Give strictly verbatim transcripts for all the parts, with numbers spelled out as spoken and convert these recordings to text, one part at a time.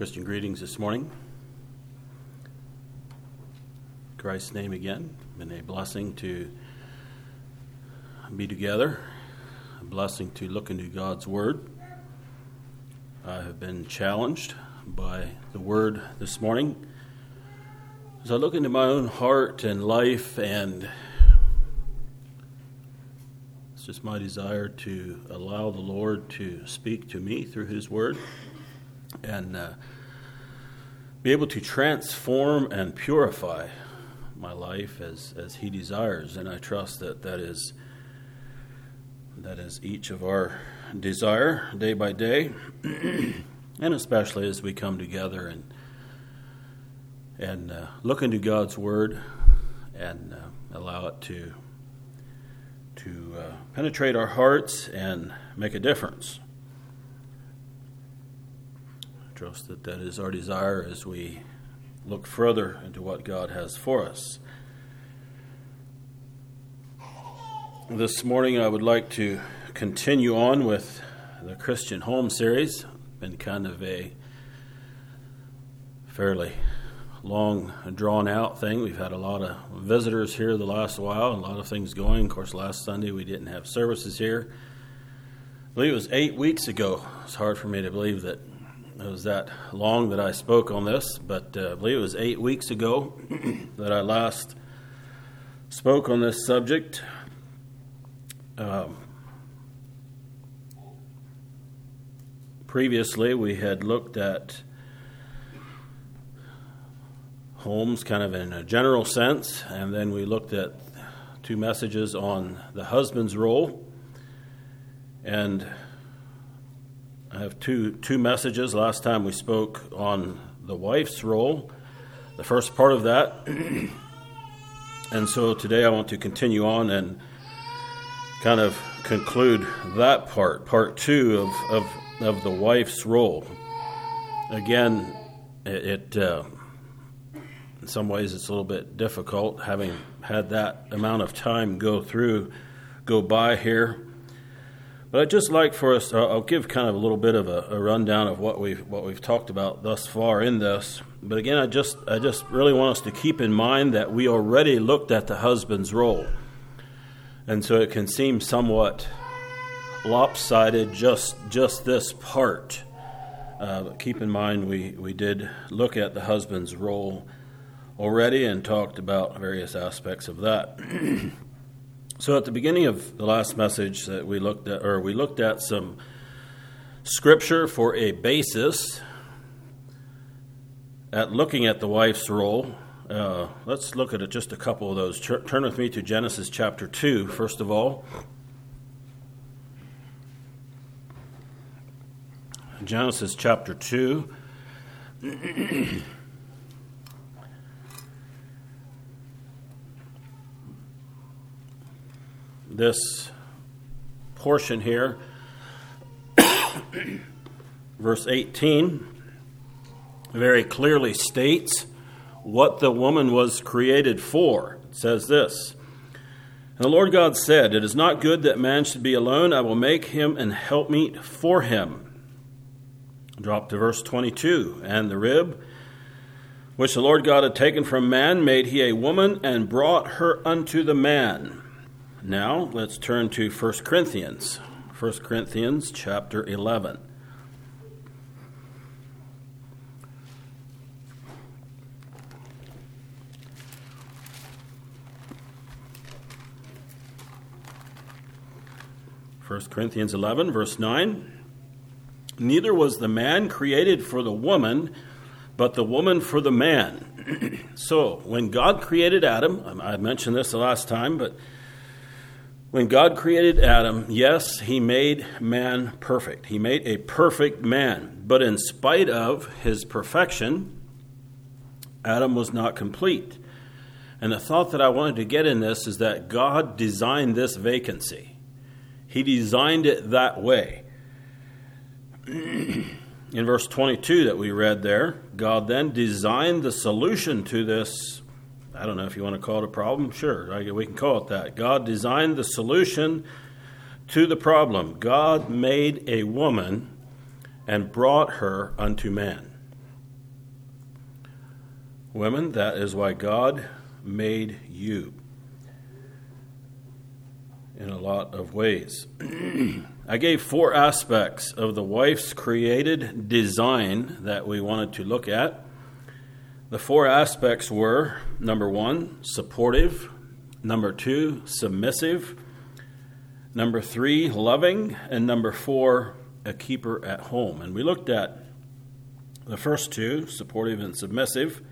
Christian greetings this morning. In Christ's name again. Been a blessing to be together, a blessing to look into God's Word. I have been challenged by the Word this morning as I look into my own heart and life, and it's just my desire to allow the Lord to speak to me through His Word and uh, be able to transform and purify my life as, as He desires. And I trust that that is, that is each of our desire day by day, and especially as we come together and and uh, look into God's Word and uh, allow it to to uh, penetrate our hearts and make a difference. I trust that that is our desire as we look further into what God has for us. This morning I would like to continue on with the Christian Home series. Been kind of a fairly long, drawn-out thing. We've had a lot of visitors here the last while, a lot of things going. Of course, last Sunday we didn't have services here. I believe it was eight weeks ago. It's hard for me to believe that it was that long that I spoke on this, but uh, I believe it was eight weeks ago that I last spoke on this subject. Um, previously, we had looked at homes kind of in a general sense, and then we looked at two messages on the husband's role. And I have two two messages. Last time we spoke on the wife's role, the first part of that. And so today I want to continue on and kind of conclude that part, part two of, of, of the wife's role. Again, it, it uh, in some ways it's a little bit difficult having had that amount of time go through, go by here. But I'd just like for us, uh, I'll give kind of a little bit of a, a rundown of what we've what we've talked about thus far in this. But again, I just I just really want us to keep in mind that we already looked at the husband's role. And so it can seem somewhat lopsided, just just this part. Uh, but keep in mind, we, we did look at the husband's role already and talked about various aspects of that. So at the beginning of the last message that we looked at, or we looked at some scripture for a basis at looking at the wife's role. Uh, let's look at it, just a couple of those. Turn with me to Genesis chapter two, first of all. Genesis chapter two. This portion here, verse eighteen, very clearly states what the woman was created for. It says this: "And the Lord God said, it is not good that man should be alone. I will make him an helpmeet for him." Drop to verse twenty-two. "And the rib which the Lord God had taken from man made he a woman, and brought her unto the man." Now, let's turn to First Corinthians. First Corinthians chapter eleven. First Corinthians eleven, verse nine. "Neither was the man created for the woman, but the woman for the man." So, when God created Adam, I mentioned this the last time, but when God created Adam, yes, He made man perfect. He made a perfect man. But in spite of his perfection, Adam was not complete. And the thought that I wanted to get in this is that God designed this vacancy. He designed it that way. In verse twenty-two that we read there, God then designed the solution to this. I don't know if you want to call it a problem. Sure, we can call it that. God designed the solution to the problem. God made a woman and brought her unto man. Women, that is why God made you in a lot of ways. I gave four aspects of the wife's created design that we wanted to look at. The four aspects were, number one, supportive, number two, submissive, number three, loving, and number four, a keeper at home. And we looked at the first two, supportive and submissive.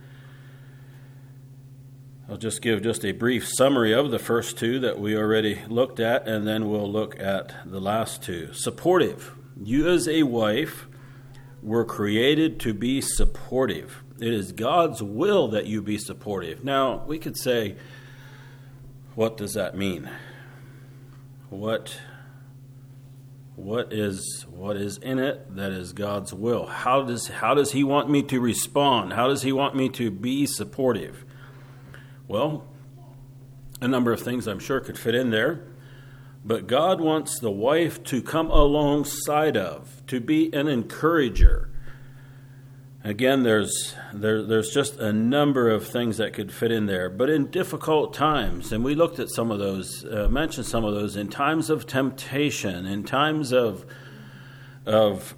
I'll just give just a brief summary of the first two that we already looked at, and then we'll look at the last two. Supportive. You as a wife were created to be supportive. It is God's will that you be supportive. Now, we could say, what does that mean? What, what is what is in it that is God's will? How does how does He want me to respond? How does He want me to be supportive? Well, a number of things I'm sure could fit in there, but God wants the wife to come alongside of, to be an encourager. Again, there's there, there's just a number of things that could fit in there, but in difficult times, and we looked at some of those, uh, mentioned some of those, in times of temptation, in times of of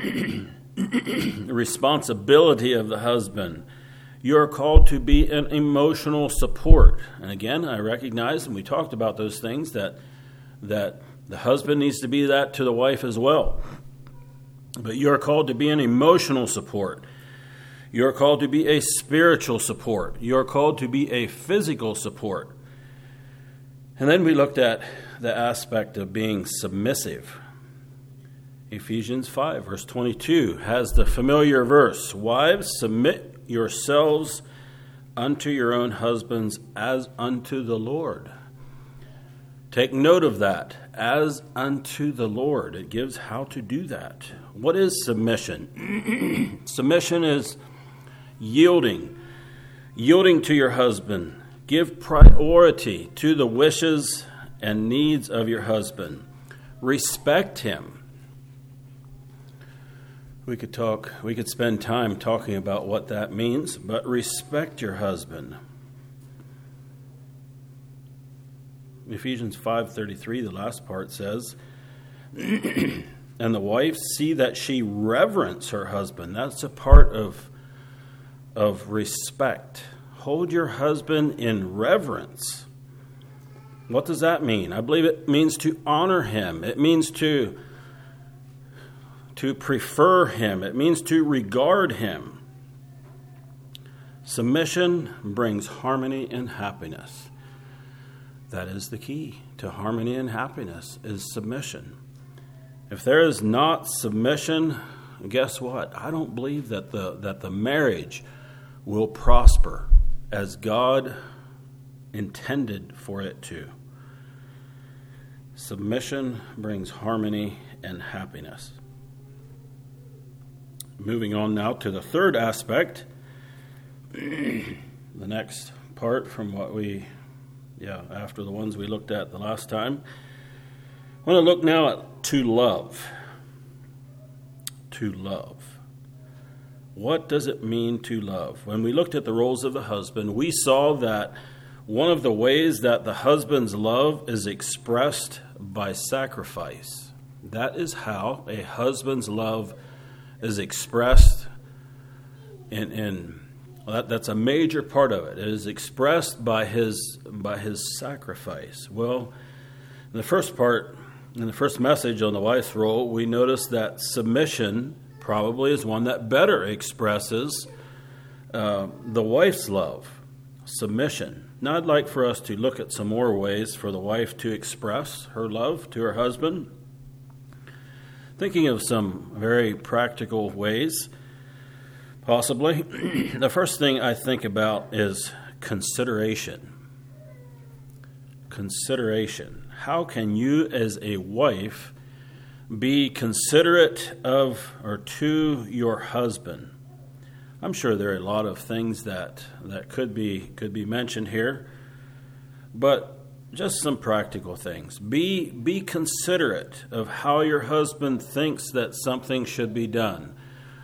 responsibility of the husband, you are called to be an emotional support. And again, I recognize, and we talked about those things, that that the husband needs to be that to the wife as well. But you are called to be an emotional support. You are called to be a spiritual support. You are called to be a physical support. And then we looked at the aspect of being submissive. Ephesians five, verse twenty-two, has the familiar verse, "Wives, submit yourselves unto your own husbands as unto the Lord." Take note of that, as unto the Lord. It gives how to do that. What is submission? Submission is yielding, yielding to your husband. Give priority to the wishes and needs of your husband. Respect him. We could talk, we could spend time talking about what that means, but respect your husband. Ephesians five thirty-three, the last part says, "And the wife, see that she reverence her husband." That's a part of, of respect. Hold your husband in reverence. What does that mean? I believe it means to honor him. It means to to prefer him. It means to regard him. Submission brings harmony and happiness. That is the key to harmony and happiness, is submission. If there is not submission, guess what? I don't believe that the that the marriage will prosper as God intended for it to. Submission brings harmony and happiness. Moving on now to the third aspect, the next part from what we, yeah, after the ones we looked at the last time. I want to look now at to love. To love. What does it mean to love? When we looked at the roles of the husband, we saw that one of the ways that the husband's love is expressed by sacrifice. That is how a husband's love is expressed in, in well, that, that's a major part of it. It is expressed by his by his sacrifice. Well, in the first part, in the first message on the wife's role, we noticed that submission probably is one that better expresses uh, the wife's love. Submission. Now, I'd like for us to look at some more ways for the wife to express her love to her husband. Thinking of some very practical ways, possibly. The first thing I think about is consideration. Consideration. How can you as a wife be considerate of or to your husband? I'm sure there are a lot of things that, that could be could be mentioned here, but just some practical things. Be be considerate of how your husband thinks that something should be done.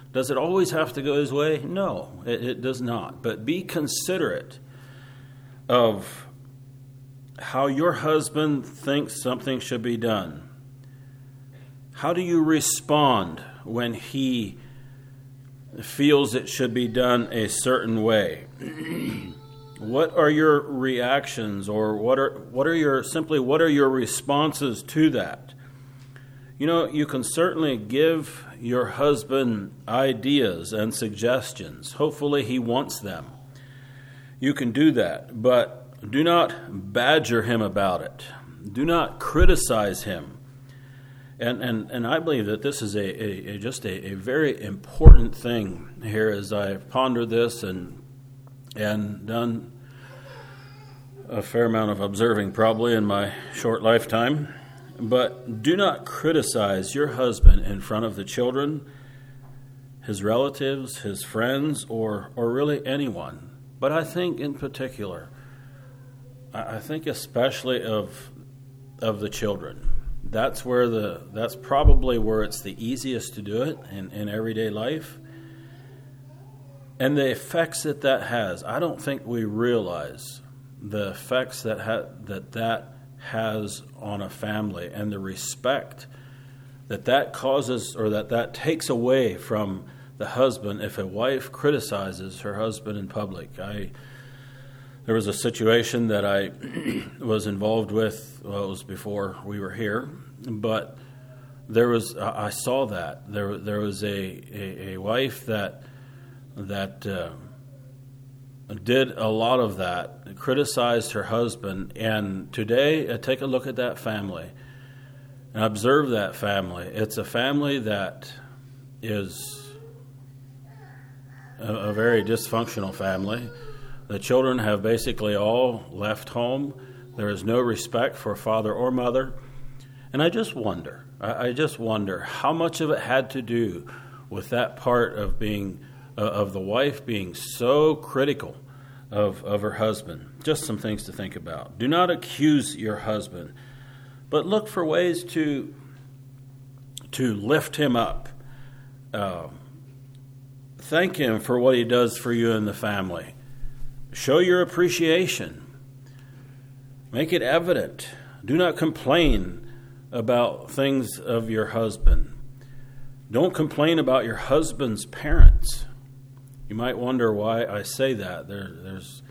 Does it always have to go his way? No, it, it does not. But be considerate of how your husband thinks something should be done. How do you respond when he feels it should be done a certain way? What are your reactions, or what are what are your simply what are your responses to that? You know, you can certainly give your husband ideas and suggestions. Hopefully he wants them. You can do that, but do not badger him about it. Do not criticize him. And and, and I believe that this is a, a, a just a, a very important thing here as I ponder this and and done a fair amount of observing probably in my short lifetime. But do not criticize your husband in front of the children, his relatives, his friends, or or really anyone. But I think in particular, I think especially of of the children. That's where the that's probably where it's the easiest to do it in, in everyday life. And the effects that that has, I don't think we realize the effects that ha- that that has on a family, and the respect that that causes, or that that takes away from the husband if a wife criticizes her husband in public. I there was a situation that I was involved with. Well, it was before we were here, but there was I saw that there there was a a, a wife that that. Uh, did a lot of that, criticized her husband. And today, I take a look at that family and observe that family. It's a family that is a, a very dysfunctional family. The children have basically all left home. There is no respect for father or mother. And I just wonder, I, I just wonder how much of it had to do with that part of being of the wife being so critical of, of her husband. Just some things to think about. Do not accuse your husband, but look for ways to to lift him up. Uh, thank him for what he does for you and the family. Show your appreciation. Make it evident. Do not complain about things of your husband. Don't complain about your husband's parents. You might wonder why I say that. There, there's,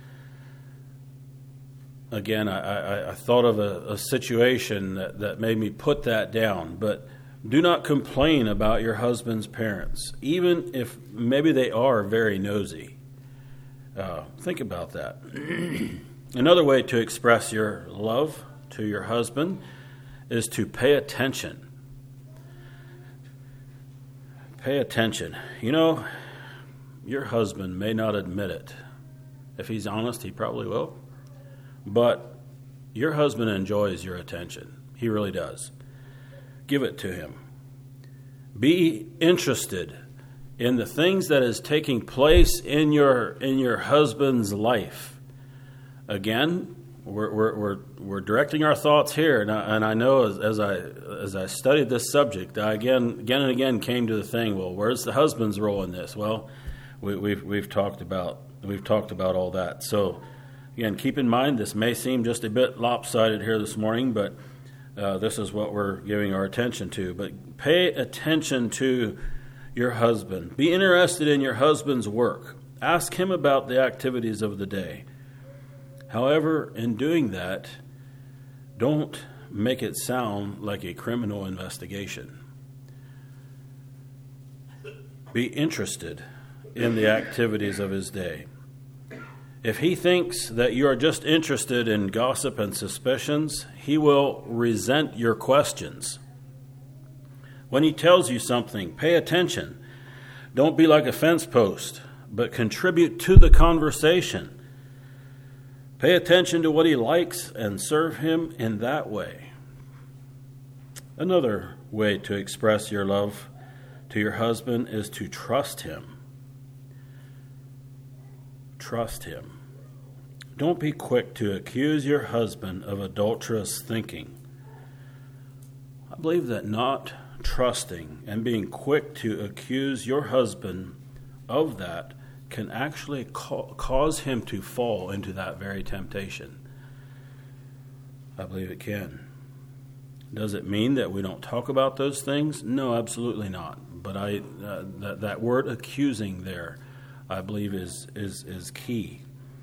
again, I, I, I thought of a, a situation that, that made me put that down. But do not complain about your husband's parents, even if maybe they are very nosy. Uh, think about that. Another way to express your love to your husband is to pay attention. Pay attention. You know, your husband may not admit it. If he's honest, he probably will. But your husband enjoys your attention. He really does. Give it to him. Be interested in the things that is taking place in your in your husband's life. Again, we're we're we're, we're directing our thoughts here, and I, and I know as, as I as I studied this subject, I again again and again came to the thing. Well, where's the husband's role in this? Well, we, we've we've talked about we've talked about all that. So again, keep in mind this may seem just a bit lopsided here this morning, but uh, this is what we're giving our attention to. But pay attention to your husband. Be interested in your husband's work. Ask him about the activities of the day. However, in doing that, don't make it sound like a criminal investigation. Be interested in the activities of his day. If he thinks that you are just interested in gossip and suspicions, he will resent your questions. When he tells you something, pay attention. Don't be like a fence post, but contribute to the conversation. Pay attention to what he likes and serve him in that way. Another way to express your love to your husband is to trust him. Trust him. Don't be quick to accuse your husband of adulterous thinking. I believe that not trusting and being quick to accuse your husband of that can actually ca- cause him to fall into that very temptation. I believe it can. Does it mean that we don't talk about those things? No, absolutely not. But I uh, that, that word accusing there, I believe, is, is, is key.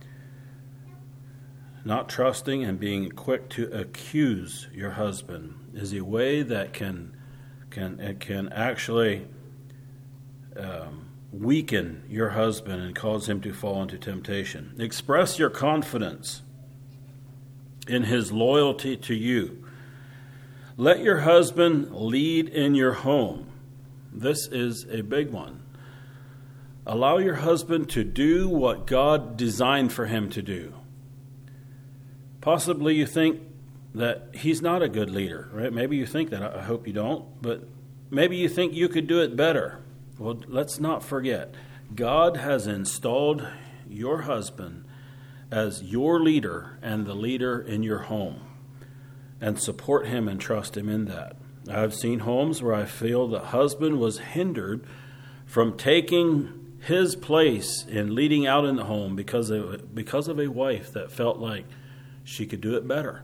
Not trusting and being quick to accuse your husband is a way that can can it can actually um, weaken your husband and cause him to fall into temptation. Express your confidence in his loyalty to you. Let your husband lead in your home. This is a big one. Allow your husband to do what God designed for him to do. Possibly you think that he's not a good leader, right? Maybe you think that. I hope you don't. But maybe you think you could do it better. Well, let's not forget, God has installed your husband as your leader and the leader in your home. And support him and trust him in that. I've seen homes where I feel the husband was hindered from taking his place in leading out in the home because of, because of a wife that felt like she could do it better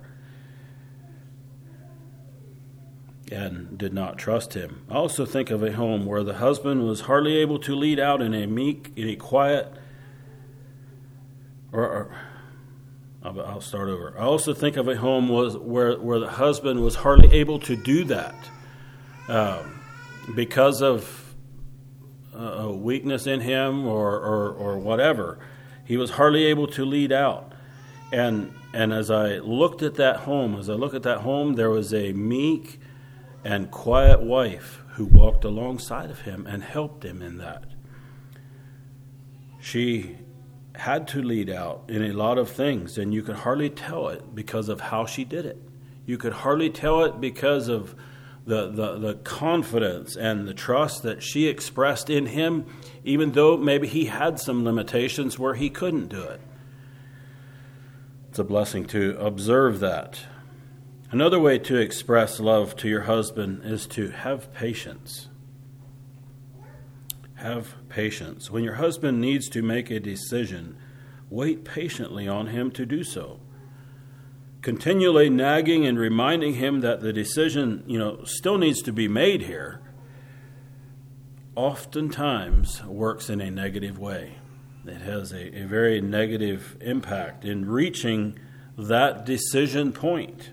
and did not trust him. I also think of a home where the husband was hardly able to lead out in a meek, in a quiet, or, or I'll start over. I also think of a home was where, where the husband was hardly able to do that um, because of a weakness in him or, or, or whatever. He was hardly able to lead out. And and as I looked at that home, as I look at that home, there was a meek and quiet wife who walked alongside of him and helped him in that. She had to lead out in a lot of things, and you could hardly tell it because of how she did it. You could hardly tell it because of the, the, the confidence and the trust that she expressed in him, even though maybe he had some limitations where he couldn't do it. It's a blessing to observe that. Another way to express love to your husband is to have patience. Have patience. When your husband needs to make a decision, wait patiently on him to do so. Continually nagging and reminding him that the decision, you know, still needs to be made here, oftentimes works in a negative way. It has a, a very negative impact in reaching that decision point.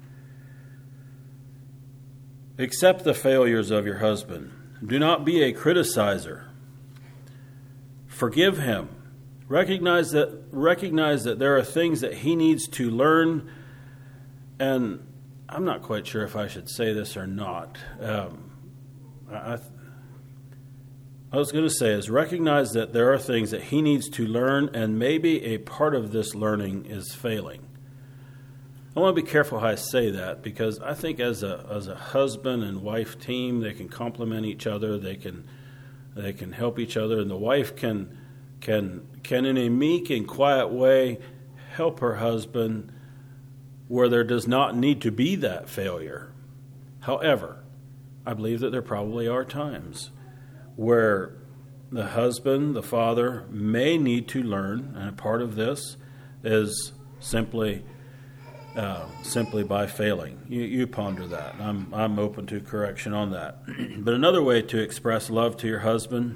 Accept the failures of your husband. Do not be a criticizer. Forgive him. Recognize that recognize that there are things that he needs to learn. And I'm not quite sure if I should say this or not. Um, I, I was going to say is recognize that there are things that he needs to learn, and maybe a part of this learning is failing. I want to be careful how I say that, because I think as a as a husband and wife team, they can complement each other. They can they can help each other, and the wife can can can in a meek and quiet way help her husband where there does not need to be that failure. However, I believe that there probably are times where the husband, the father, may need to learn, and a part of this is simply uh, simply by failing. You, you ponder that. I'm I'm open to correction on that. But another way to express love to your husband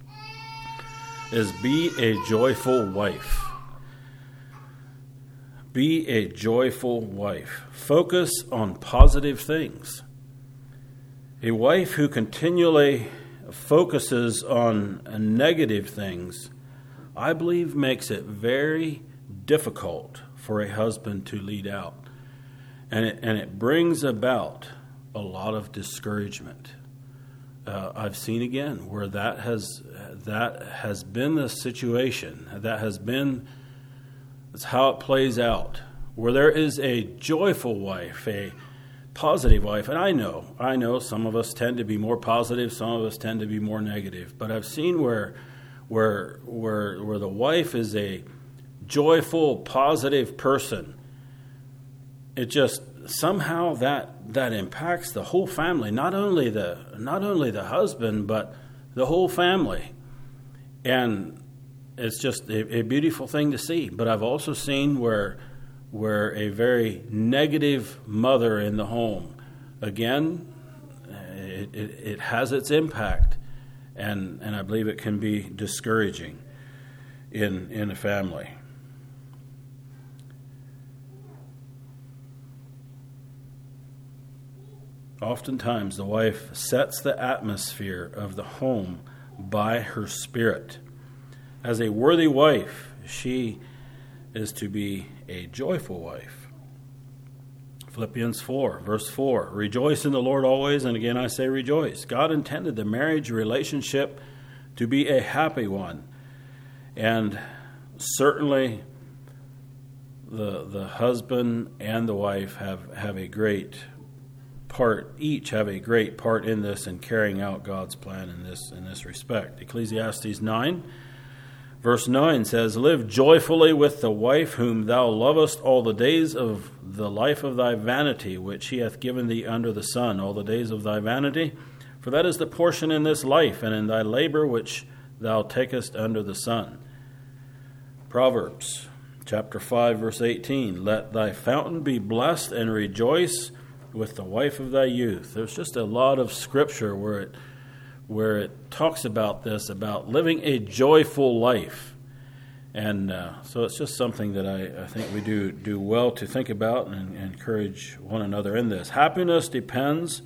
is be a joyful wife. Be a joyful wife. Focus on positive things. A wife who continually focuses on negative things, I believe, makes it very difficult for a husband to lead out. And it, and it brings about a lot of discouragement. Uh, I've seen again where that has that has been the situation. That has been that's how it plays out. Where there is a joyful wife, a positive wife, and I know, I know some of us tend to be more positive, some of us tend to be more negative. But I've seen where, where, where, where the wife is a joyful, positive person. It just somehow that that impacts the whole family, not only the not only the husband, but the whole family. And it's just a, a beautiful thing to see. But I've also seen where where a very negative mother in the home, again, it, it, it has its impact, and, and I believe it can be discouraging in in a family. Oftentimes, the wife sets the atmosphere of the home by her spirit. As a worthy wife, she is to be a joyful wife. Philippians four, verse four, rejoice in the Lord always, and again I say rejoice. God intended the marriage relationship to be a happy one. And certainly the the husband and the wife have, have a great part, each have a great part in this and carrying out God's plan in this in this respect. Ecclesiastes nine, verse nine says, live joyfully with the wife whom thou lovest all the days of the life of thy vanity, which he hath given thee under the sun, all the days of thy vanity. For that is the portion in this life, and in thy labor which thou takest under the sun. Proverbs chapter five, verse eighteen, let thy fountain be blessed, and rejoice with the wife of thy youth. There's just a lot of scripture where it where it talks about this, about living a joyful life. And uh, so it's just something that I, I think we do do well to think about and, and encourage one another in this. Happiness depends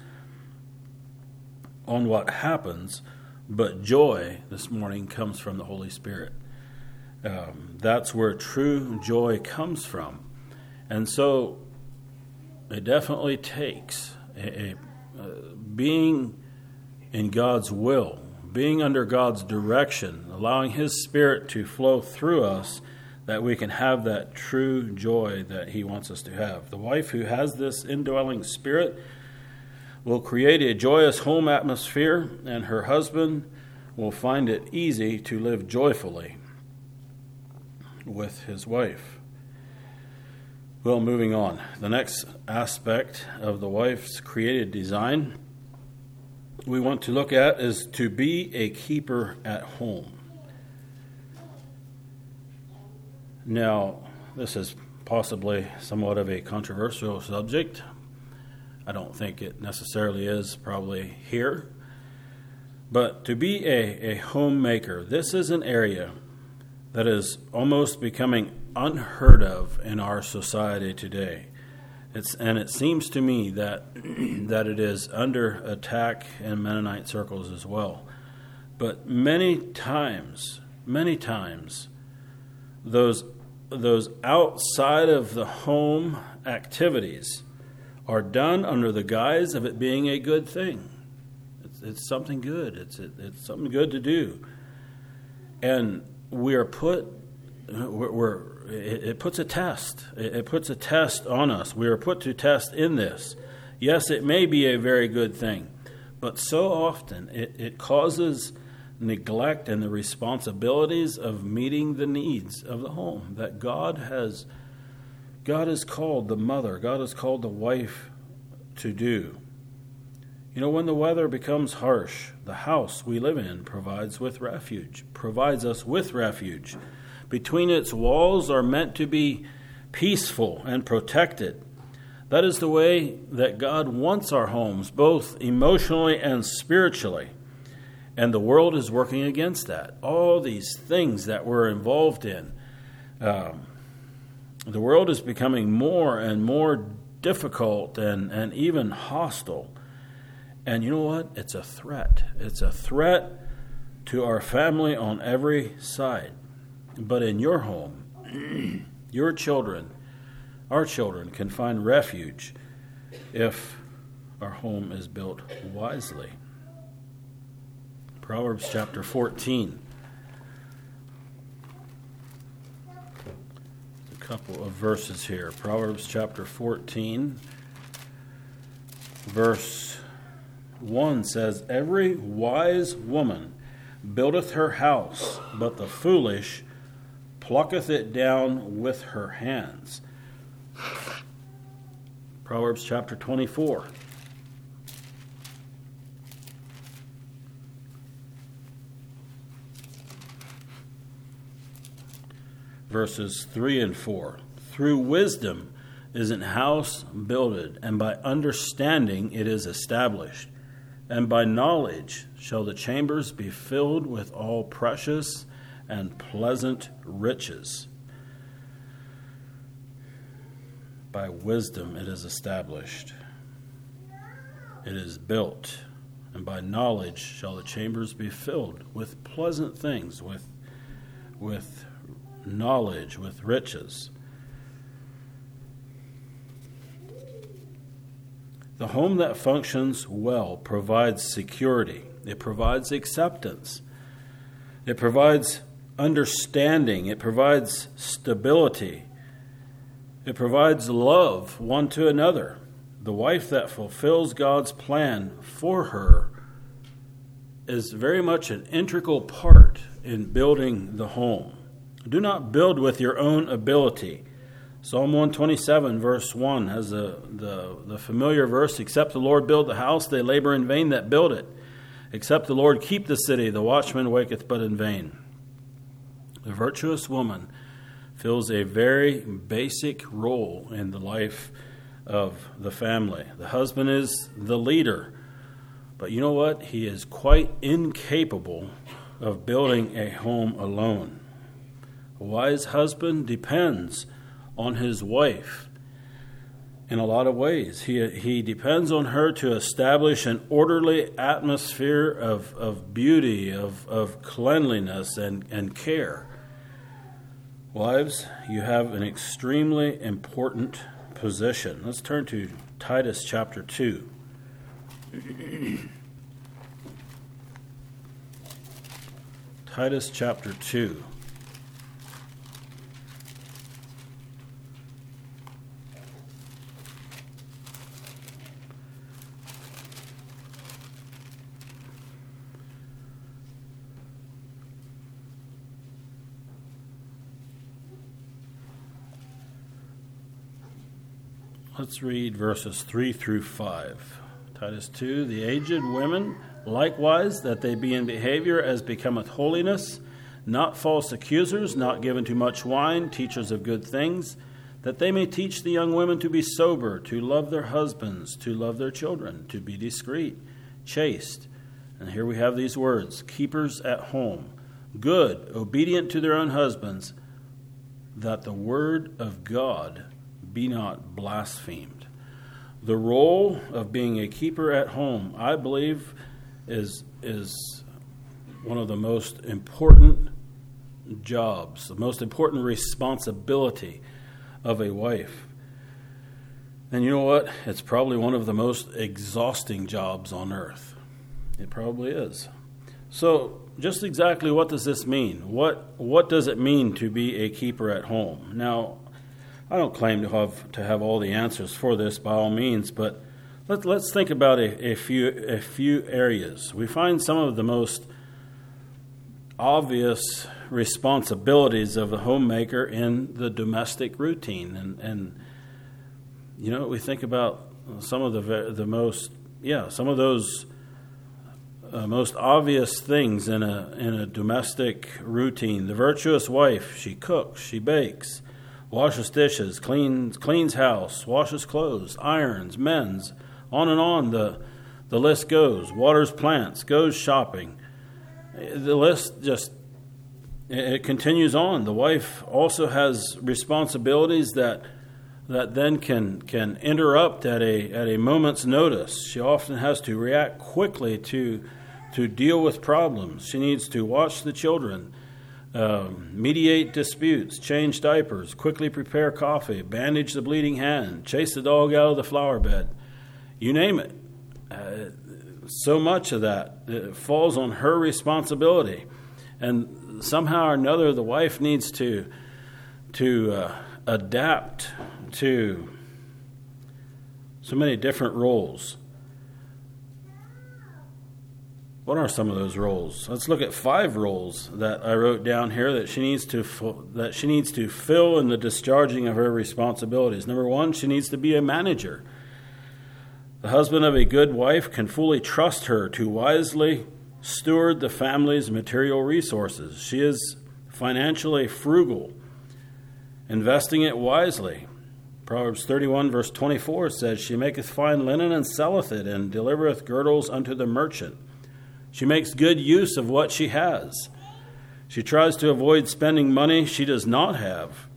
on what happens, but joy this morning comes from the Holy Spirit. Um, that's where true joy comes from. And so it definitely takes a, a uh, being in God's will, being under God's direction, allowing His Spirit to flow through us, that we can have that true joy that He wants us to have. The wife who has this indwelling Spirit will create a joyous home atmosphere, and her husband will find it easy to live joyfully with his wife. Well, moving on. The next aspect of the wife's created design we want to look at is to be a keeper at home. Now, this is possibly somewhat of a controversial subject. I don't think it necessarily is probably here. But to be a, a homemaker, this is an area that is almost becoming unheard of in our society today. It's, and it seems to me that that it is under attack in Mennonite circles as well. But many times, many times, those those outside of the home activities are done under the guise of it being a good thing. It's, it's something good. It's it, it's something good to do, and we are put. We're, we're it, it puts a test. It, it puts a test on us. We are put to test in this. Yes, it may be a very good thing, but so often it, it causes neglect and the responsibilities of meeting the needs of the home that God has God has called the mother, God has called the wife to do. You know, when the weather becomes harsh, the house we live in provides with refuge, provides us with refuge. Between its walls are meant to be peaceful and protected. That is the way that God wants our homes, both emotionally and spiritually. And the world is working against that. All these things that we're involved in. Um, the world is becoming more and more difficult and, and even hostile. And you know what? It's a threat. It's a threat to our family on every side. But in your home, your children, our children can find refuge if our home is built wisely. Proverbs chapter fourteen. A couple of verses here. Proverbs chapter fourteen, verse one says, every wise woman buildeth her house, but the foolish plucketh it down with her hands. Proverbs chapter twenty-four. Verses three and four. Through wisdom is an house builded, and by understanding it is established. And by knowledge shall the chambers be filled with all precious and pleasant riches. By wisdom it is established. It is built, and by knowledge shall the chambers be filled with pleasant things, with, with knowledge, with riches. The home that functions well provides security. It provides acceptance. It provides understanding. It provides stability. It provides love one to another. The wife that fulfills God's plan for her is very much an integral part in building the home. Do not build with your own ability. Psalm one twenty-seven, verse one, has the, the, the familiar verse, except the Lord build the house, they labor in vain that build it. Except the Lord keep the city, the watchman waketh but in vain. The virtuous woman fills a very basic role in the life of the family. The husband is the leader, but you know what? He is quite incapable of building a home alone. A wise husband depends on his wife in a lot of ways. He he depends on her to establish an orderly atmosphere of, of beauty, of, of cleanliness and, and care. Wives, you have an extremely important position. Let's turn to Titus chapter two. Titus chapter two. Let's read verses three through five. Titus two, the aged women, likewise, that they be in behavior as becometh holiness, not false accusers, not given to much wine, teachers of good things, that they may teach the young women to be sober, to love their husbands, to love their children, to be discreet, chaste. And here we have these words, keepers at home, good, obedient to their own husbands, that the word of God be not blasphemed. The role of being a keeper at home, I believe, is is one of the most important jobs, the most important responsibility of a wife. And you know what? It's probably one of the most exhausting jobs on earth. It probably is. So, just exactly what does this mean? What what does it mean to be a keeper at home? Now, I don't claim to have to have all the answers for this by all means, but let, let's think about a, a few a few areas. We find some of the most obvious responsibilities of the homemaker in the domestic routine, and and you know, we think about some of the the most yeah some of those uh, most obvious things in a in a domestic routine. The virtuous wife, she cooks, she bakes, washes dishes, cleans cleans house, washes clothes, irons, mends, on and on the the list goes. Waters plants, goes shopping. The list just it continues on. The wife also has responsibilities that that then can can interrupt at a at a moment's notice. She often has to react quickly to to deal with problems. She needs to watch the children, Um, mediate disputes, change diapers, quickly prepare coffee, bandage the bleeding hand, chase the dog out of the flower bed. You name it. Uh, so much of that it falls on her responsibility. And somehow or another, the wife needs to, to uh, adapt to so many different roles. What are some of those roles? Let's look at five roles that I wrote down here that she needs to that she needs to fill in the discharging of her responsibilities. Number one, she needs to be a manager. The husband of a good wife can fully trust her to wisely steward the family's material resources. She is financially frugal, investing it wisely. Proverbs thirty-one, verse twenty-four says, She maketh fine linen and selleth it, and delivereth girdles unto the merchant. She makes good use of what she has. She tries to avoid spending money she does not have.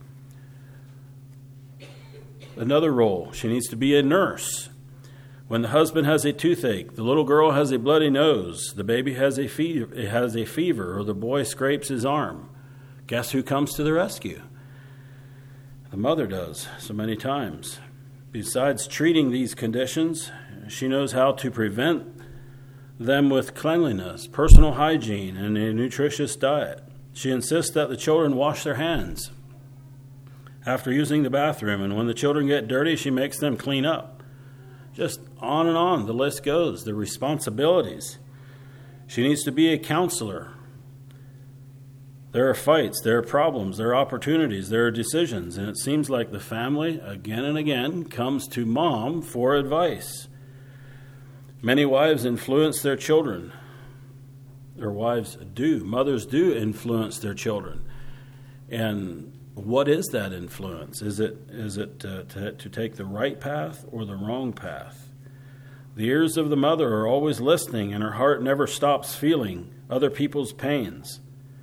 Another role, she needs to be a nurse. When the husband has a toothache, the little girl has a bloody nose, the baby has a fever, has a fever, or the boy scrapes his arm, guess who comes to the rescue? The mother does, so many times. Besides treating these conditions, she knows how to prevent them with cleanliness, personal hygiene, and a nutritious diet. She insists that the children wash their hands after using the bathroom, and when the children get dirty, she makes them clean up. Just on and on the list goes, the responsibilities. She needs to be a counselor. There are fights, there are problems, there are opportunities, there are decisions, and it seems like the family, again and again, comes to mom for advice. Many wives influence their children. Or wives do, mothers do influence their children. And what is that influence? Is it is it uh, to, to take the right path or the wrong path? The ears of the mother are always listening, and her heart never stops feeling other people's pains.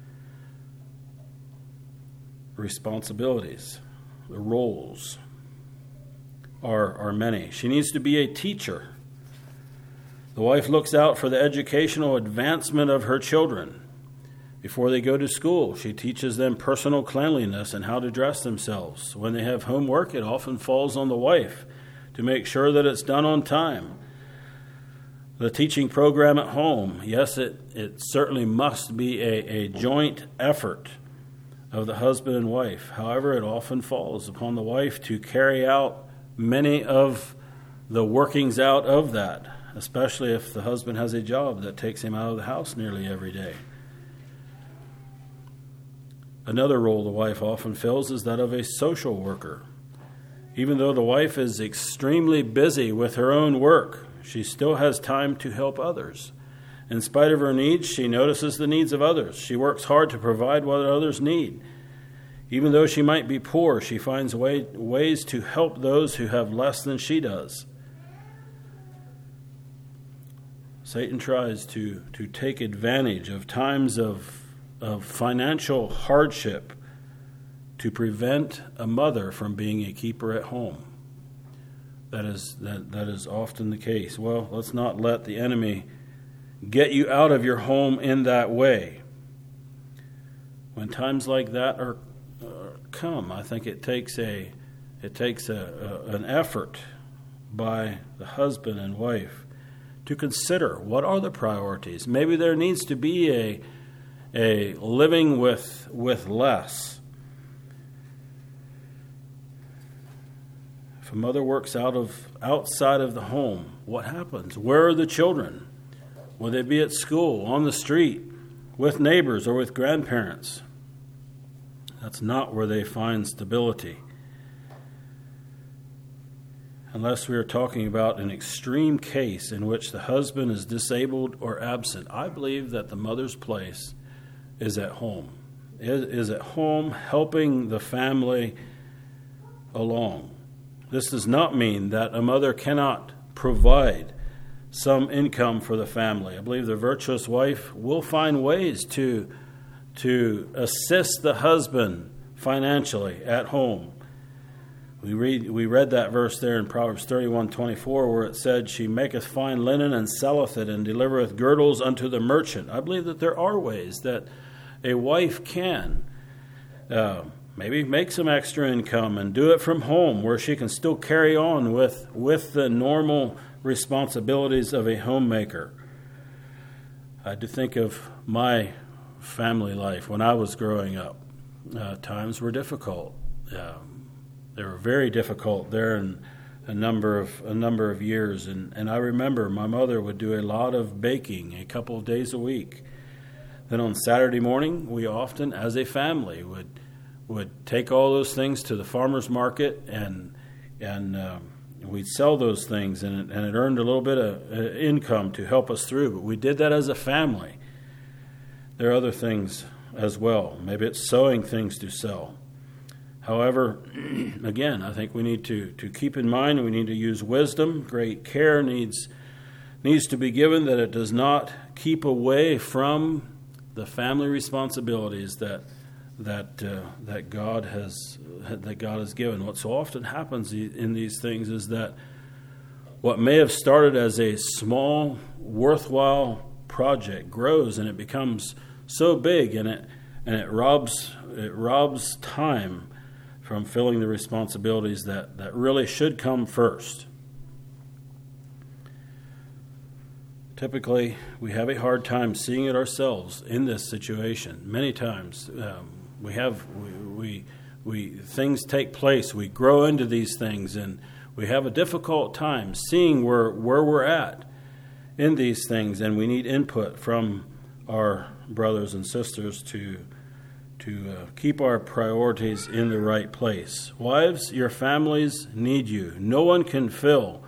Responsibilities, the roles are, are many. She needs to be a teacher. The wife looks out for the educational advancement of her children. Before they go to school, she teaches them personal cleanliness and how to dress themselves. When they have homework, it often falls on the wife to make sure that it's done on time. The teaching program at home, yes, it, it certainly must be a, a joint effort of the husband and wife. However, it often falls upon the wife to carry out many of the workings out of that, especially if the husband has a job that takes him out of the house nearly every day. Another role the wife often fills is that of a social worker. Even though the wife is extremely busy with her own work, she still has time to help others. In spite of her needs, she notices the needs of others. She works hard to provide what others need. Even though she might be poor, she finds way, ways to help those who have less than she does. Satan tries to, to take advantage of times of of financial hardship to prevent a mother from being a keeper at home. That is that that is often the case. Well, let's not let the enemy get you out of your home in that way. When times like that are uh, come, I think it takes a it takes a, a an effort by the husband and wife to consider what are the priorities. Maybe there needs to be a a living with with less. If a mother works out of outside of the home, what happens? Where are the children? Will they be at school, on the street, with neighbors, or with grandparents? That's not where they find stability. Unless we are talking about an extreme case in which the husband is disabled or absent, I believe that the mother's place is at home. Is, is at home helping the family along. This does not mean that a mother cannot provide some income for the family. I believe the virtuous wife will find ways to, to assist the husband financially at home. We read we read that verse there in Proverbs thirty-one twenty-four, where it said, She maketh fine linen and selleth it, and delivereth girdles unto the merchant. I believe that there are ways that a wife can uh, maybe make some extra income and do it from home, where she can still carry on with, with the normal responsibilities of a homemaker. I do think of my family life when I was growing up. Uh, times were difficult. Um, They were very difficult there in a number of a number of years, and, and I remember my mother would do a lot of baking a couple of days a week. Then on Saturday morning, we often, as a family, would would take all those things to the farmer's market, and and um, we'd sell those things, and it, and it earned a little bit of uh, income to help us through. But we did that as a family. There are other things as well. Maybe it's sewing things to sell. However, again, I think we need to, to keep in mind we need to use wisdom. Great care needs needs to be given that it does not keep away from the family responsibilities that that uh, that God has that God has given. What so often happens in these things is that what may have started as a small, worthwhile project grows, and it becomes so big, and it and it robs it robs time from filling the responsibilities that, that really should come first. Typically, we have a hard time seeing it ourselves in this situation. Many times, um, we have we, we we things take place. We grow into these things, and we have a difficult time seeing where where we're at in these things. And we need input from our brothers and sisters to to uh, keep our priorities in the right place. Wives, your families need you. No one can fill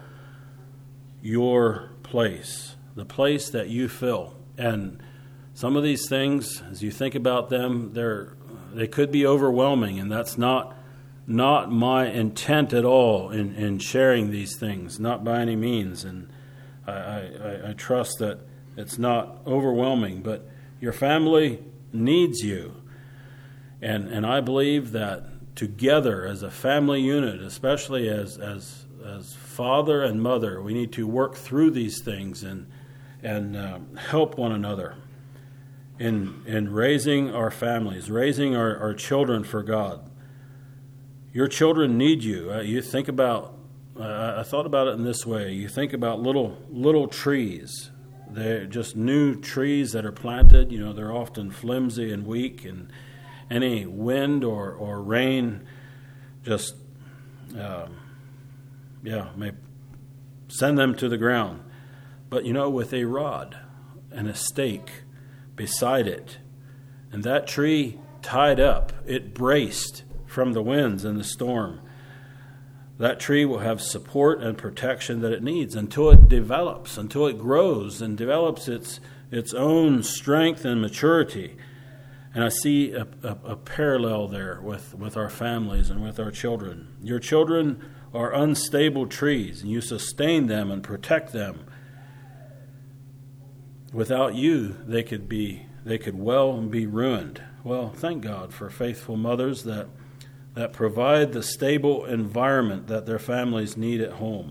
your place, the place that you fill. And some of these things, as you think about them, they're they could be overwhelming, and that's not not my intent at all in, in sharing these things, not by any means. And I, I, I trust that it's not overwhelming, but your family needs you. And and I believe that together as a family unit, especially as as as father and mother, we need to work through these things and and uh, help one another in in raising our families, raising our, our children for God. Your children need you. Uh, you think about. Uh, I thought about it in this way. You think about little little trees. They're just new trees that are planted. You know, they're often flimsy and weak, and any wind or, or rain just, uh, yeah, may send them to the ground. But, you know, with a rod and a stake beside it, and that tree tied up, it braced from the winds and the storm, that tree will have support and protection that it needs until it develops, until it grows and develops its its own strength and maturity. And I see a, a, a parallel there with, with our families and with our children. Your children are unstable trees, and you sustain them and protect them. Without you, they could be they could well be ruined. Well, thank God for faithful mothers that that provide the stable environment that their families need at home.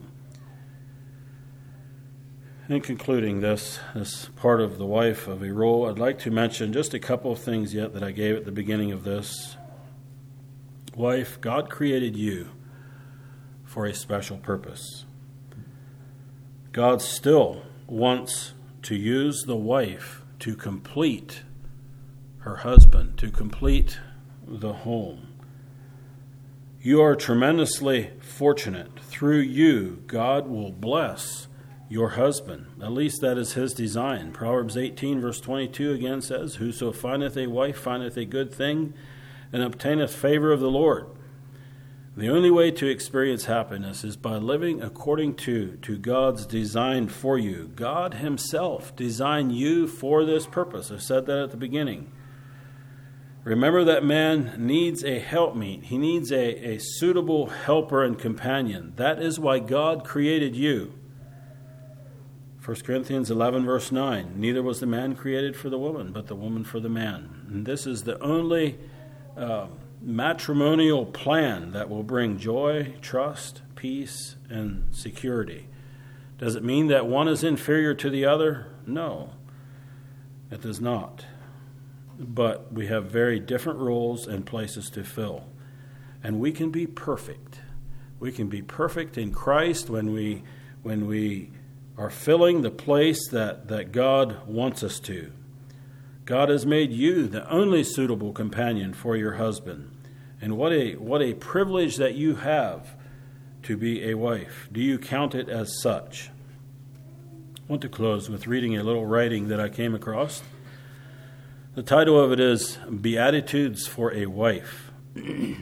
In concluding this, this part of the wife of a role, I'd like to mention just a couple of things yet that I gave at the beginning of this. Wife, God created you for a special purpose. God still wants to use the wife to complete her husband, to complete the home. You are tremendously fortunate. Through you, God will bless your husband. At least that is his design. Proverbs eighteen, verse twenty-two again says, Whoso findeth a wife findeth a good thing, and obtaineth favor of the Lord. The only way to experience happiness is by living according to, to God's design for you. God himself designed you for this purpose. I said that at the beginning. Remember that man needs a helpmeet. He needs a, a suitable helper and companion. That is why God created you. First Corinthians eleven, verse nine, Neither was the man created for the woman, but the woman for the man. And this is the only uh, matrimonial plan that will bring joy, trust, peace, and security. Does it mean that one is inferior to the other? No, it does not. But we have very different roles and places to fill. And we can be perfect. We can be perfect in Christ when we when we are filling the place that, that God wants us to. God has made you the only suitable companion for your husband. And what a what a privilege that you have to be a wife. Do you count it as such? I want to close with reading a little writing that I came across. The title of it is Beatitudes for a Wife.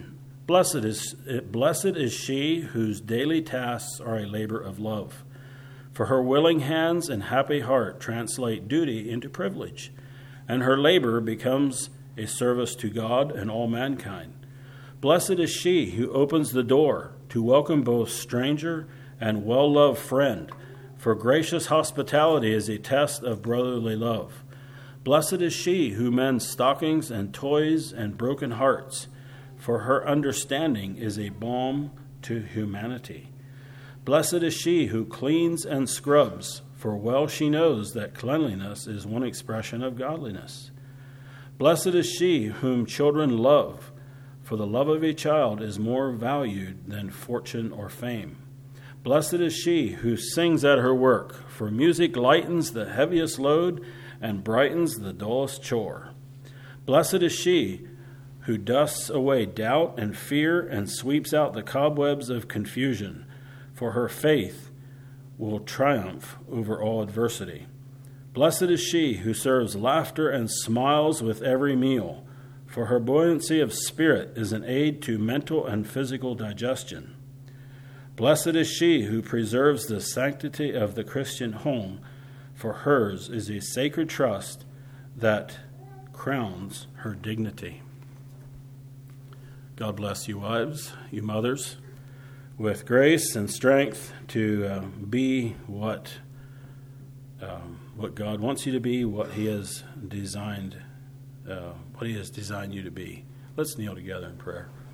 Blessed is, blessed is she whose daily tasks are a labor of love. For her willing hands and happy heart translate duty into privilege, and her labor becomes a service to God and all mankind. Blessed is she who opens the door to welcome both stranger and well-loved friend, for gracious hospitality is a test of brotherly love. Blessed is she who mends stockings and toys and broken hearts, for her understanding is a balm to humanity. Blessed is she who cleans and scrubs, for well she knows that cleanliness is one expression of godliness. Blessed is she whom children love, for the love of a child is more valued than fortune or fame. Blessed is she who sings at her work, for music lightens the heaviest load and brightens the dullest chore. Blessed is she who dusts away doubt and fear and sweeps out the cobwebs of confusion, for her faith will triumph over all adversity. Blessed is she who serves laughter and smiles with every meal, for her buoyancy of spirit is an aid to mental and physical digestion. Blessed is she who preserves the sanctity of the Christian home, for hers is a sacred trust that crowns her dignity. God bless you wives, you mothers, with grace and strength to uh, be what um, what God wants you to be, what He has designed, uh, what He has designed you to be. Let's kneel together in prayer.